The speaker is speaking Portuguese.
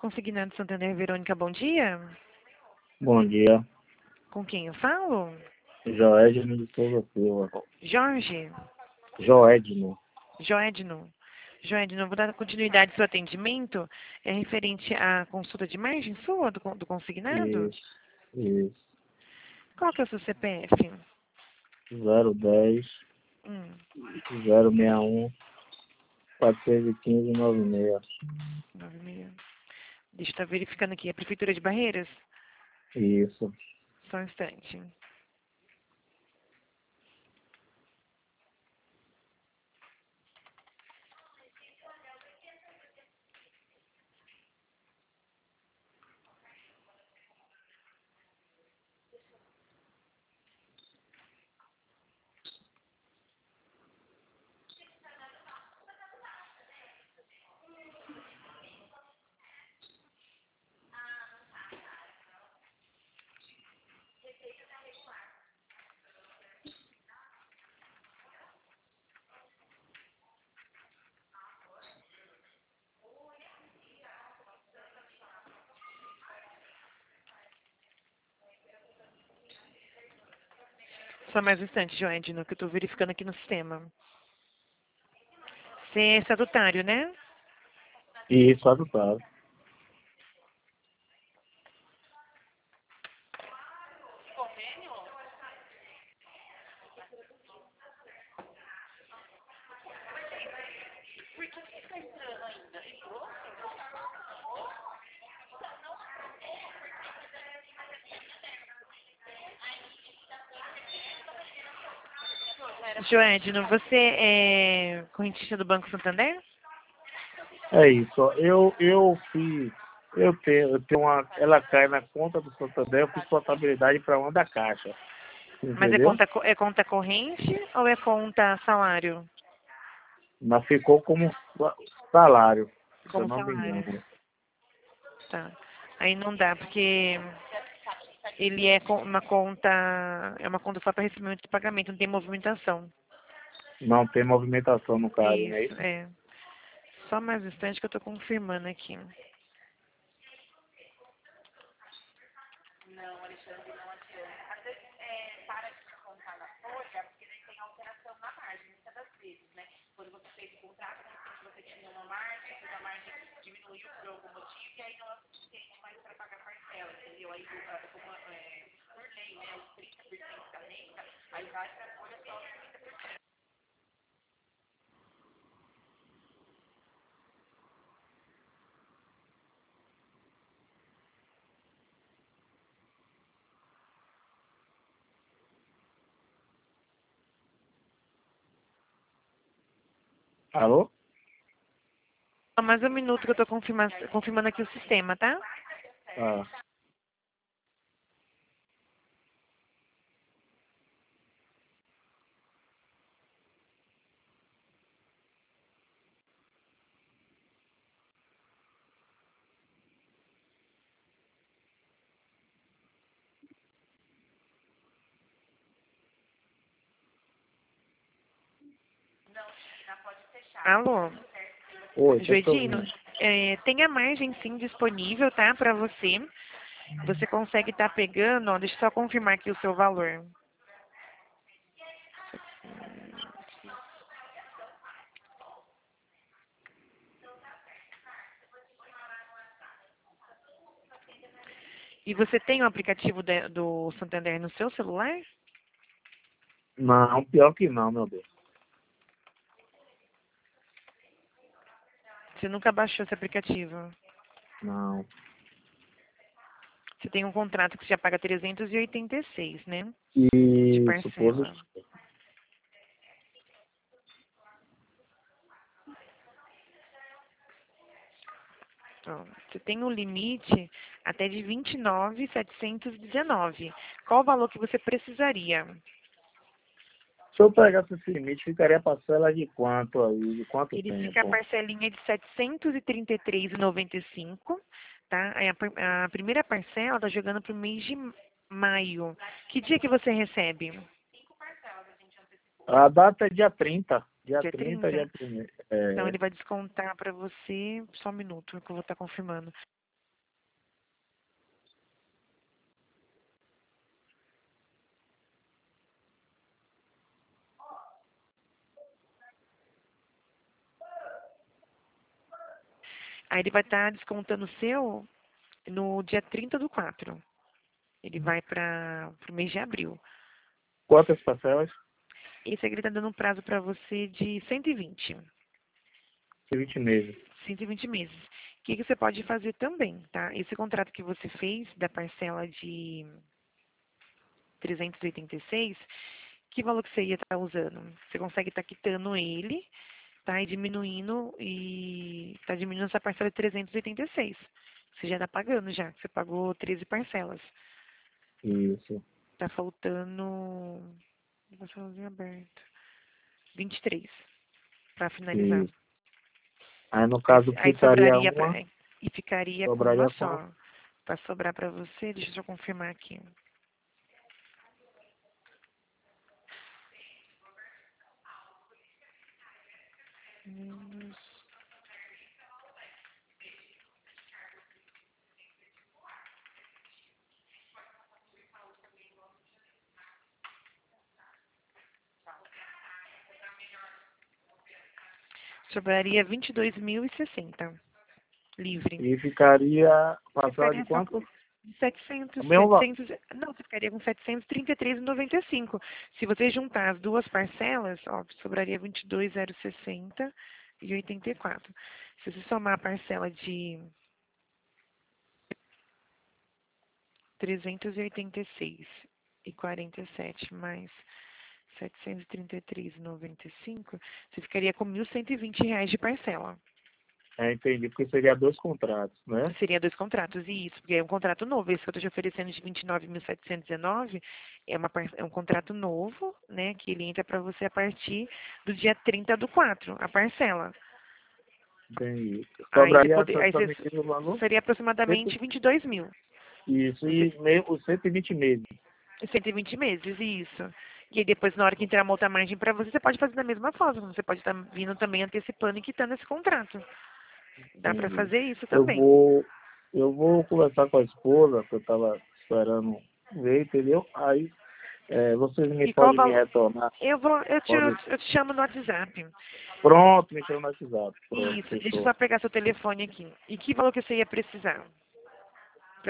Consignado Santander, Verônica, bom dia. Bom dia, Com quem eu falo? Joedno de Souza Silva. Jorge? Joedno. Joedno. Joedno, vou dar continuidade ao seu atendimento. É referente à consulta de margem sua, do consignado? Isso. Qual que é o seu CPF? 010 Hum, 061 415 96. 96. Deixa eu estar verificando aqui. É a Prefeitura de Barreiras? Isso. Só um instante. Só mais um instante, Joedno, que eu estou verificando aqui no sistema. Você é estatutário, né? Isso, adotado. Joedno, você é correntista do Banco Santander? É isso. Ó. Eu tenho ela cai na conta do Santander, eu fiz contabilidade para uma da Caixa. Mas Entendeu? é conta corrente ou é conta salário? Mas ficou como salário, se eu Como não me salário. engano. Tá. Aí não dá, porque ele é uma conta só para recebimento de pagamento, não tem movimentação. Não tem movimentação no caso, não é Isso, isso? é. Só mais um instante que eu estou confirmando aqui. Alô? Só mais um minuto que eu estou confirmando aqui o sistema, tá? Ah. Alô? Oi, tô te Joedino, ouvindo. tem a margem sim disponível, tá? Para você. Você consegue estar pegando, ó, deixa eu só confirmar aqui o seu valor. E você tem o aplicativo do Santander no seu celular? Não, pior que não, meu Deus. Você nunca baixou esse aplicativo? Não. Você tem um contrato que você já paga 386, né? De Isso, parcela. positivo. Ó, você tem um limite até de 29.719. Qual o valor que você precisaria? Se eu pegasse esse limite, ficaria a parcela de quanto aí? De quanto Ele fica a tempo? parcelinha de 733,95, tá? Aí a primeira parcela está jogando para o mês de maio. Que dia que você recebe? A data é dia 30. Dia Dia 30, 30. dia 1º. Então É, ele vai descontar para você, só um minuto que eu vou estar confirmando. Aí ele vai estar descontando o seu no dia 30/4. Ele vai para o mês de abril. Quantas parcelas? Esse aqui ele está dando um prazo para você de 120. 20 meses. 120 meses. O que você pode fazer também, tá? Esse contrato que você fez da parcela de 386, que valor que você ia estar usando? Você consegue estar quitando ele, tá? E tá diminuindo essa parcela de 386. Você já está pagando já. Você pagou 13 parcelas. Isso. Tá faltando... Parcelazinha aberta. 23 para finalizar. Isso. Aí no caso Aí ficaria sobraria uma, e ficaria com sobraria uma só. só. Para sobrar para você, deixa eu só confirmar aqui. Menos. Sobraria 22.060 livre. E ficaria Você parcela de ficaria só quanto? de 700, O mesmo valor. não, você ficaria com 733,95. Se você juntar as duas parcelas, ó, sobraria 22.060 e 84. Se você somar a parcela de 386 e 47 mais 733,95, você ficaria com R$ 1.120 de parcela. Entendi, porque seria 2 contratos, né? Seria 2 contratos, e isso, porque é um contrato novo. Esse que eu estou te oferecendo de 29.719 é um contrato novo, né? Que ele entra para você a partir do dia 30/4, a parcela. Entendi. Aí você, Sobraria aí você exatamente o valor? seria aproximadamente 22 mil. Isso, Você, e os 120 meses. 120 meses, isso. E aí depois, na hora que entrar uma outra margem para você, você pode fazer da mesma forma. Você pode estar vindo também antecipando e quitando esse contrato. Dá para Entendi. fazer isso Eu também. vou, eu vou conversar com a esposa, que eu estava esperando ver, entendeu? Aí vocês me E qual podem me valor? retornar. Pode... Eu te chamo no WhatsApp. Pronto, me chama no WhatsApp. Pronto, Isso, deixa eu fechou. só pegar seu telefone aqui. E que valor que você ia precisar?